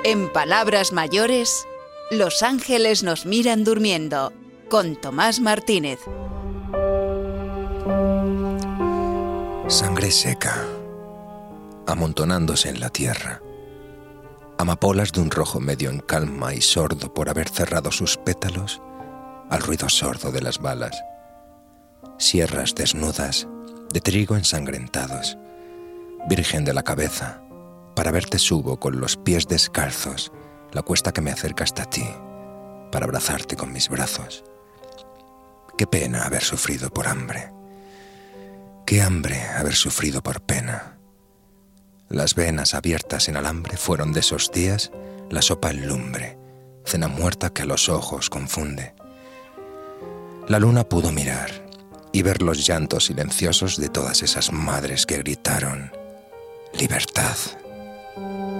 En palabras mayores, los ángeles nos miran durmiendo, con Tomás Martínez. Sangre seca, amontonándose en la tierra. Amapolas de un rojo medio en calma y sordo por haber cerrado sus pétalos al ruido sordo de las balas. Sierras desnudas de trigo ensangrentados. Virgen de la cabeza, para verte subo con los pies descalzos la cuesta que me acerca hasta ti, para abrazarte con mis brazos. Qué pena haber sufrido por hambre. Qué hambre haber sufrido por pena. Las venas abiertas en alambre fueron de esos días la sopa en lumbre, cena muerta que a los ojos confunde. La luna pudo mirar y ver los llantos silenciosos de todas esas madres que gritaron: ¡libertad!